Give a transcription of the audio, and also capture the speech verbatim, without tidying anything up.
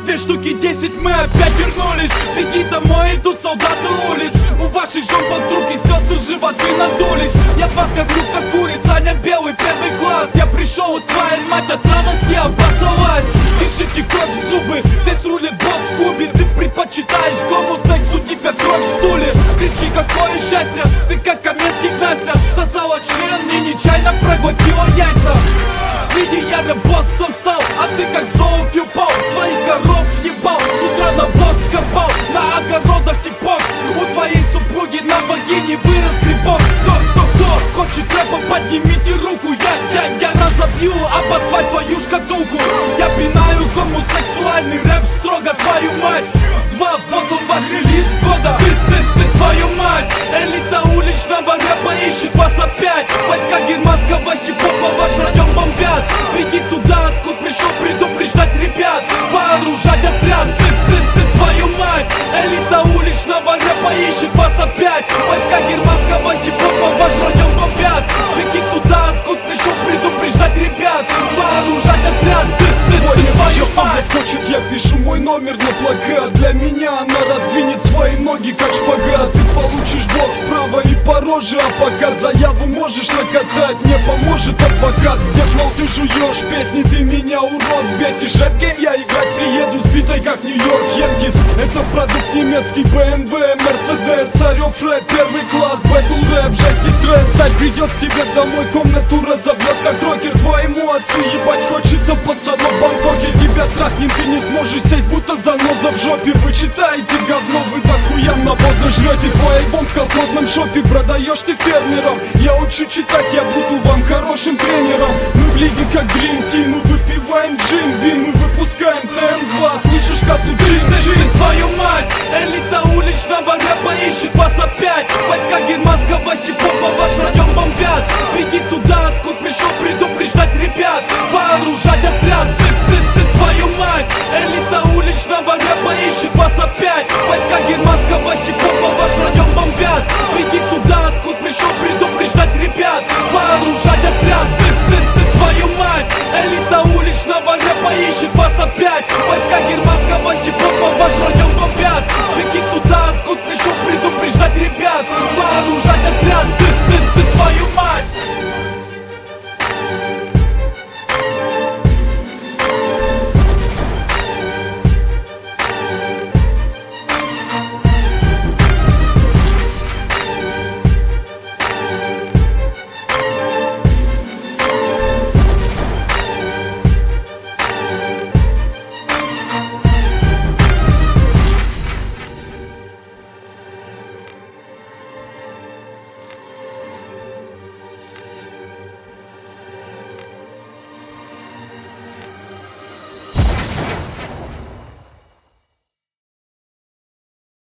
две штуки десять, мы опять вернулись. Беги домой, идут солдаты улиц. У ваших жен подруг и сестры животы надулись. Я вас говню как курица, Аня белый первый класс. Я пришел, твоя мать от радости обоссалась. Держите кровь в зубы, здесь рулит босс в клубе. Ты предпочитаешь гомосексу, у тебя кровь в стуле. Кричи, какое счастье, ты как Каменских Настя. Сосала член и нечаянно проглотила яйца. Види, я боссом стал, а ты как зоофил пал. Своих коров ебал, с утра навоз копал. На огородах типок, у твоей супруги на вагине вырос грибок. Кто, кто, кто хочет рэпа, поднимите руку. Я, я, я разобью об асфальт твою шкатулку. Я пинаю гомосексуальный рэп строго, твою мать. Два, вот он ваш релиз года. Ты, ты, ты, твою мать. Элита уличного рэпа ищет вас опять. Войска германского хип-хопа ваш район бомбят. Беги туда, откуда пришел предупреждать ребят. Вооружать отряд, ты, ты, ты, твою мать. Элита уличного рэпа ищет вас опять. Войска германского хип-хопа ваш район бомбят. Беги туда, откуда пришел предупреждать ребят. Вооружать отряд, ты, ты, ты, твою мать. Хочет, я пишу мой номер на плакат. Для меня она раздвинет свои ноги как шпагат. Ты получишь блок справа и по роже, а пока заяву можешь накатать, не поможет адвокат. Где флоу ты жуешь песни, ты меня урод бесишь. Рэп-гейм я играть приеду сбитой как Нью-Йорк Янкис. Это продукт немецкий, бэ эм вэ, Мерседес. Орёв рэп, первый класс, бэтл рэп, жесть и стресс. Сайт придет к тебе домой, комнату разобьет как рокер. Твоему отцу ебать хочется пацанов в Бангкоке. Тебя трахнем, ты не сможешь сесть, будто заноза в жопе. Вы читаете говно, вы дохуя навоза жрете. Твой альбом в колхозном шопе продаешь ты фермерам. Я учу читать, я буду вам хорошим тренером. Мы в лиге как Dream Team, мы выпиваем Джим Бим. Мы выпускаем тэ эм два, слышишь кассу Джим Джим. Твою мать, элита уличного рэпа ищет вас опять. Войска германского хип-хопа ваш район бомбят. Беги туда,